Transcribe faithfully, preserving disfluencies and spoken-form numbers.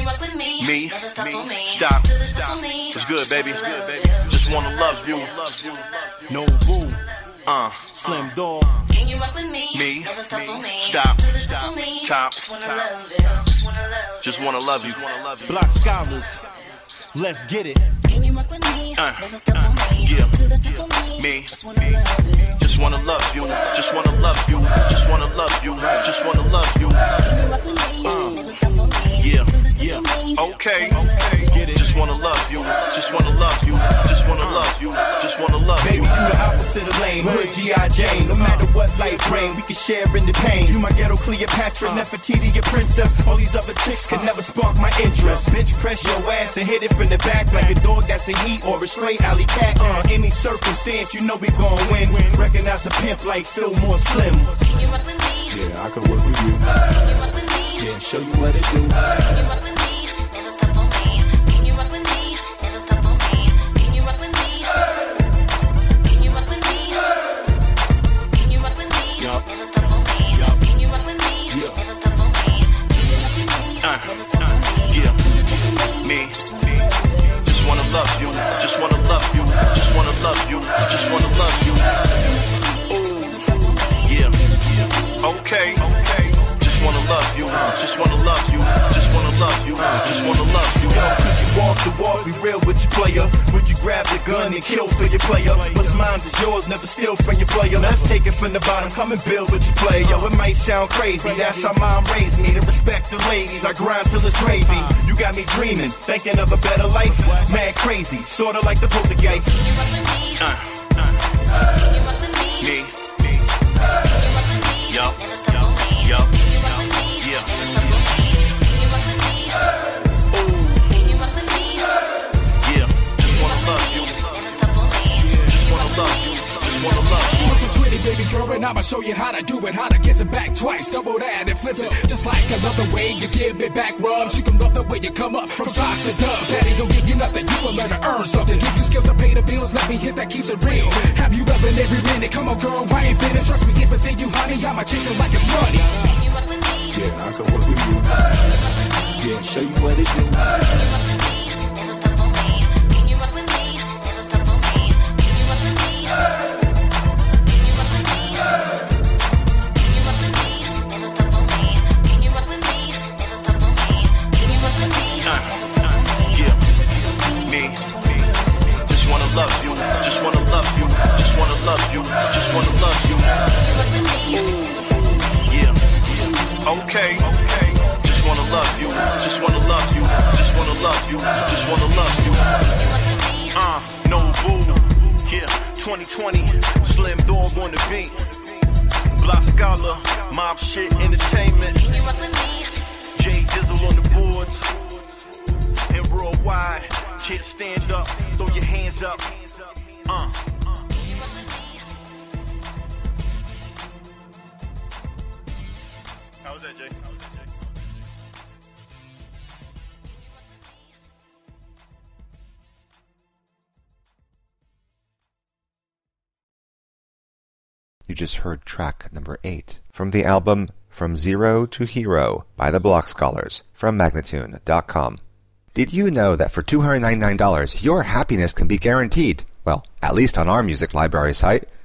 rock with me? Me? Never stop Me? for me. Stop. To the top Stop. for me. It's good, baby. Just wanna Good, baby. love you. Just wanna love you. No boo. Uh. Slim Dog. Can you rock with me? Me? Never stop for me. Stop. To the top for me. Top. Just wanna love you. Just wanna love you. Just wanna love you. Block Scholars. Let's get it. Can you rock with me? Uh, Never stop uh, for me. yeah. To the top for me. Me, Just wanna me. love you. Just wanna love you. Just wanna love you. Just wanna love you. Just wanna love you. Can you rock with me? Uh, Never stop for me. yeah, To the top yeah. for me. Okay. Just wanna love you. Get it. Just wanna love you. Just wanna love you. Just wanna love you. Just wanna love you. Baby, you the opposite of lame. Hood G I. Jane. No matter what life bring, we can share in the pain. You my ghetto Cleopatra, Nefertiti, your princess. All these other chicks can never spark my interest. Bench press your ass and hit it from the back like a dog that's in heat or a straight alley cat. Uh, any circumstance, you know we gon' win. Recognize a pimp like Phil More Slim. Can you rock with me? Yeah, I can work with you. Can you rock with me? Yeah, show you what it do. Can you rock with me? Never stop for me. Can you rock with me? Never stop for me. Can you rock with me? Can you rock with me? Can you rock with me? Yup. Never stop for me. Yup. Can you rock with me? Yeah. Never stop for me. Can you rock with me? Uh, Never stop uh, for me. yeah. To the top of Me, Just me. wanna love you. Just wanna love you. Just wanna love you. Just wanna love you. Just wanna love you. Never stop for me. Yeah. To the top of me. Okay. Okay. Just wanna love you. Just wanna love you. Just wanna love you. Just wanna love you. Yo, could you walk the walk, be real with your player? Would you grab the gun and kill for your player? What's mine is yours, never steal from your player. Let's take it from the bottom, come and build with your player. Yo, it might sound crazy, that's how mom raised me. To respect the ladies, I grind till it's gravy. You got me dreaming, thinking of a better life. Mad crazy, sorta like the poltergeist. Can you rock with me? Uh, Can you rock with me? me, me. Can you rock with me? Yup. Never stop for me. Yup. Can you rock with me? Yeah. Never stop for me. Can you rock with me? Can you rock with me? Yeah. Just wanna love you. Never stop for me. Just wanna love you. Just wanna love you. Looking twenty, baby girl, and I'ma show you how to do it, how to get it back twice, double that and flips it. Just like I love the way you give it back rubs. You can love the way you come up from socks to dubs. Daddy don't give you nothing, you will learn to earn something. Give you skills to pay the bills, let me hit that keeps it real. Have you loving every minute? Come on, girl, why ain't finished? Trust me, if it's in you, honey, I'ma chase it like it's money. Can you rock with me? Yeah, I can work with you. Yeah, show you what it do. Can you rock with me? Never stop for me. Can you rock with me? Never stop for me. Can you rock with me? Can you rock with me? Can you rock with me? Never stop for me. Can you rock with me? Never stop for me. Can you rock with me? Never stop for me. Yeah. Me, me. Just wanna love you. Just wanna love you. Just wanna love you. Just wanna love you. Yeah. Okay. Okay. Just wanna love you. Just wanna love you. Just wanna love you. Just wanna love you. Uh, no boo. Yeah. twenty twenty. Slim Dog on the beat. Block Scholar. Mob Shit Entertainment. Can you rock with me? Jay Dizzle on the boards. And worldwide. Kids stand up. Throw your hands up. Uh. How was that, Jay? How was that, Jay? You just heard track number eight from the album From Zero to Hero by the Block Scholars from Magnatune dot com. Did you know that for two hundred ninety-nine dollars your happiness can be guaranteed? Well, at least on our music library site.